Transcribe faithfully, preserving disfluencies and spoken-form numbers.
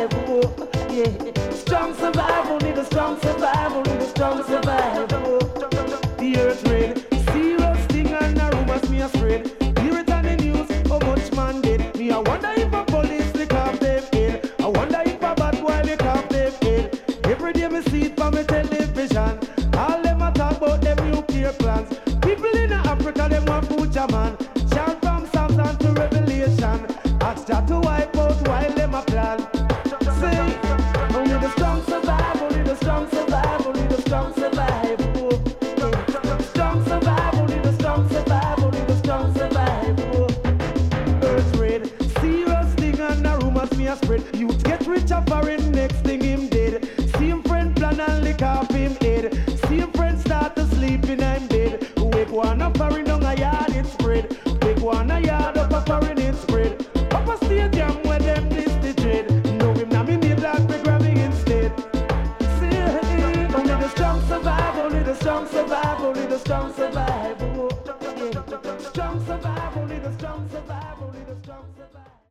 survive. Oh, yeah. Strong survival, need a strong survival, need a strong survival. The earth rain, serious thing and the rumors me a spread. Hear it on the news, how much man dead. Me I wonder if a police lick off them head. I wonder if a bad boy lick off them head. Every day me see it from my television. All them a talk about them nuclear plans. People in Africa them want food man. Chant from Samson to Revelation. Ask Jah to wipe out while them a plan. Say, only the strong survive, only the strong survive, only the strong survive. Oh, yeah. Strong survive, only the strong survive, only the strong survive. Oh. Earth raid, serious thing and the rumors me a spread. Youth get rich a foreign, next thing him dead. See him friend plan and lick off him head. See him friend start to sleep in him bed. Wake one up foreign down a yard it spread. Wake one a yard up a foreign it spread. Up a stadium where them this the trade. No him na me need that we grab me instead. See, only the strong survive, only the strong survive, only the strong survive. Oh, yeah. Strong survive, only the strong survive, only the strong survive.